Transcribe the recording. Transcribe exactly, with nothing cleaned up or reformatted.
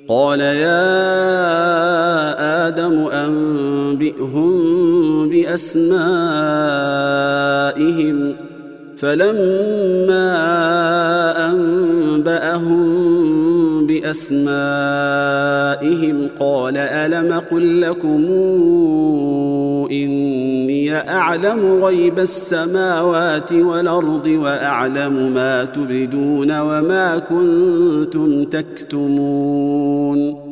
قال يا آدم أنبئهم بأسمائهم فلما أنبأهم بأسمائهم قال ألم أقل لكم إني أعلم غيب السماوات والأرض وأعلم ما تبدون وما كنتم تكتمون